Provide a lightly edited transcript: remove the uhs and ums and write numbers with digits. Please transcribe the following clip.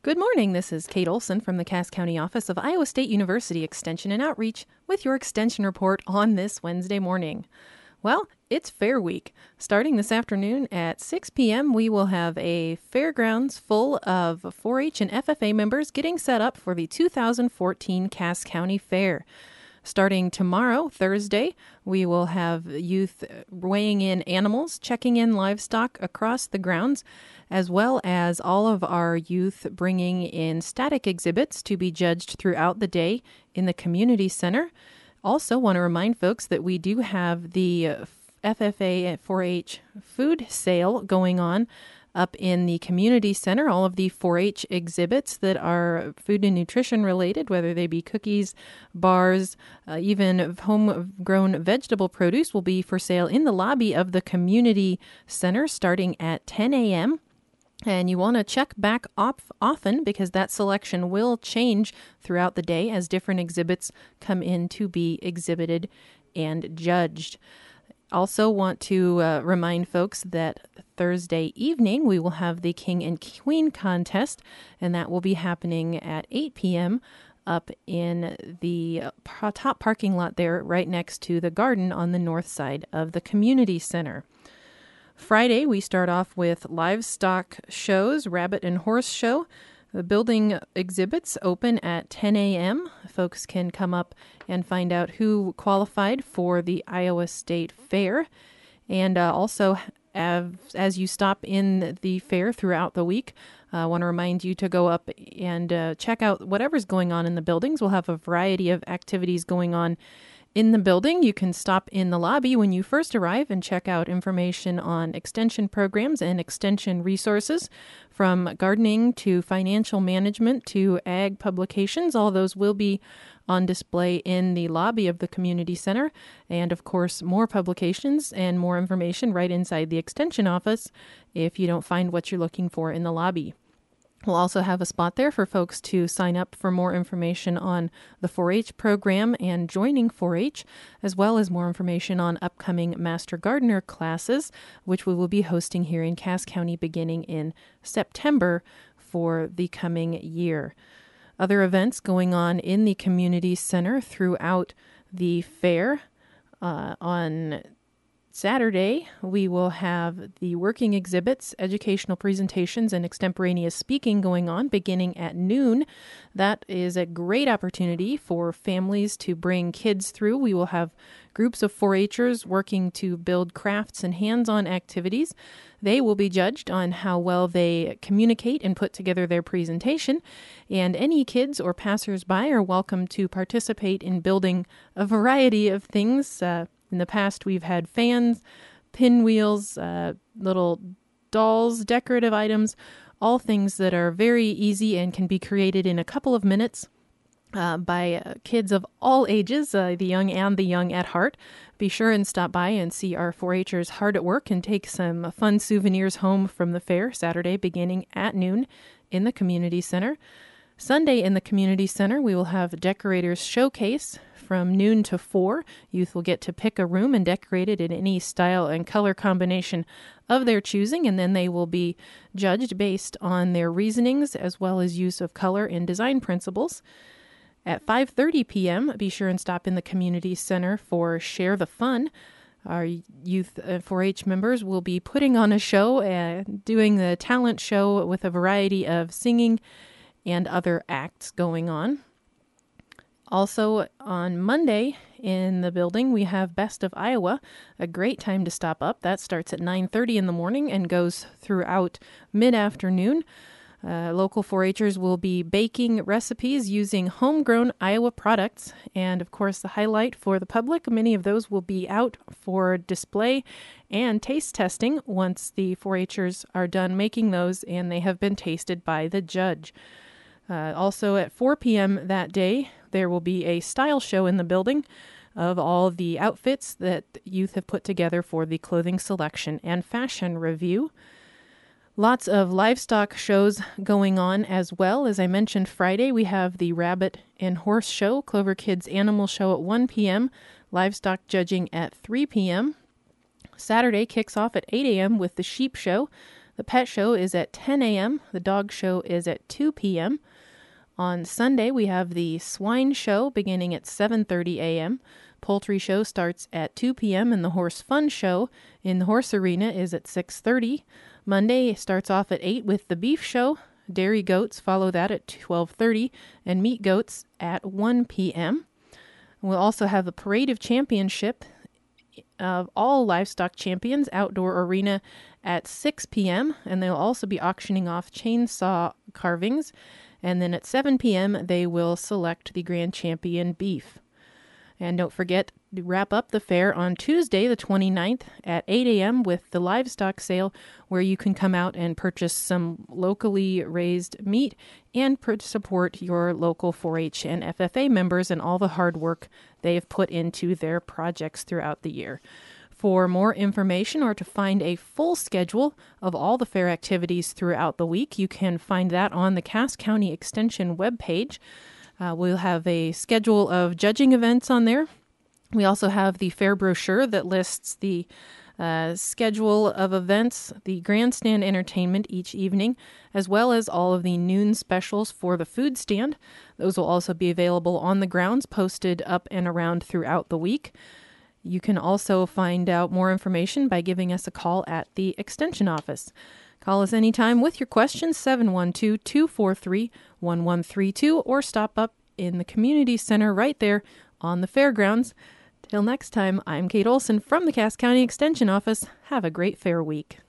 Good morning. This is Kate Olson from the Cass County office of Iowa State University Extension and Outreach with your Extension report on this Wednesday morning. Well, it's Fair Week. Starting this afternoon at 6 p.m., we will have a fairgrounds full of 4-H and FFA members getting set up for the 2014 Cass County Fair. Starting tomorrow, Thursday, we will have youth weighing in animals, checking in livestock across the grounds, as well as all of our youth bringing in static exhibits to be judged throughout the day in the community center. Also want to remind folks that we do have the FFA 4-H food sale going on up in the community center. All of the 4-H exhibits that are food and nutrition related, whether they be cookies, bars, even homegrown vegetable produce, will be for sale in the lobby of the community center starting at 10 a.m. And you want to check back often because that selection will change throughout the day as different exhibits come in to be exhibited and judged. Also want to remind folks that Thursday evening we will have the King and Queen contest, and that will be happening at 8 p.m. up in the top parking lot there right next to the garden on the north side of the community center. Friday, we start off with livestock shows, rabbit and horse show. The building exhibits open at 10 a.m. Folks can come up and find out who qualified for the Iowa State Fair. And also, as you stop in the fair throughout the week, I want to remind you to go up and check out whatever's going on in the buildings. We'll have a variety of activities going on in the building. You can stop in the lobby when you first arrive and check out information on extension programs and extension resources, from gardening to financial management to ag publications. All those will be on display in the lobby of the community center. And of course, more publications and more information right inside the extension office if you don't find what you're looking for in the lobby. We'll also have a spot there for folks to sign up for more information on the 4-H program and joining 4-H, as well as more information on upcoming Master Gardener classes, which we will be hosting here in Cass County beginning in September for the coming year. Other events going on in the community center throughout the fair. On Saturday, we will have the working exhibits, educational presentations, and extemporaneous speaking going on beginning at noon. That is a great opportunity for families to bring kids through. We will have groups of 4-Hers working to build crafts and hands-on activities. They will be judged on how well they communicate and put together their presentation. And any kids or passersby are welcome to participate in building a variety of things. In the past, we've had fans, pinwheels, little dolls, decorative items, all things that are very easy and can be created in a couple of minutes by kids of all ages, the young and the young at heart. Be sure and stop by and see our 4-Hers hard at work and take some fun souvenirs home from the fair Saturday beginning at noon in the community center. Sunday in the community center, we will have Decorators Showcase from noon to 4. Youth will get to pick a room and decorate it in any style and color combination of their choosing, and then they will be judged based on their reasonings as well as use of color and design principles. At 5:30 p.m., be sure and stop in the community center for Share the Fun. Our youth 4-H members will be putting on a show, doing the talent show with a variety of singing and other acts going on. Also on Monday in the building, we have Best of Iowa, a great time to stop up. That starts at 9:30 in the morning and goes throughout mid-afternoon. Local 4-Hers will be baking recipes using homegrown Iowa products. And of course, the highlight for the public, many of those will be out for display and taste testing once the 4-Hers are done making those and they have been tasted by the judge. Also at 4 p.m. that day, there will be a style show in the building of all the outfits that youth have put together for the clothing selection and fashion review. Lots of livestock shows going on as well. As I mentioned, Friday we have the Rabbit and Horse Show, Clover Kids Animal Show at 1 p.m., livestock judging at 3 p.m. Saturday kicks off at 8 a.m. with the Sheep Show. The pet show is at 10 a.m. The dog show is at 2 p.m. On Sunday, we have the swine show beginning at 7:30 a.m. Poultry show starts at 2 p.m. and the horse fun show in the horse arena is at 6:30. Monday starts off at 8 with the beef show. Dairy goats follow that at 12:30 and meat goats at 1 p.m. We'll also have the Parade of Championship of all livestock champions outdoor arena at 6 p.m. and they'll also be auctioning off chainsaw carvings. And then at 7 p.m., they will select the grand champion beef. And don't forget to wrap up the fair on Tuesday, the 29th at 8 a.m. with the livestock sale, where you can come out and purchase some locally raised meat and support your local 4-H and FFA members and all the hard work they have put into their projects throughout the year. For more information or to find a full schedule of all the fair activities throughout the week, you can find that on the Cass County Extension webpage. We'll have a schedule of judging events on there. We also have the fair brochure that lists the schedule of events, the grandstand entertainment each evening, as well as all of the noon specials for the food stand. Those will also be available on the grounds, posted up and around throughout the week. You can also find out more information by giving us a call at the Extension office. Call us anytime with your questions, 712-243-1132, or stop up in the community center right there on the fairgrounds. Till next time, I'm Kate Olson from the Cass County Extension office. Have a great fair week.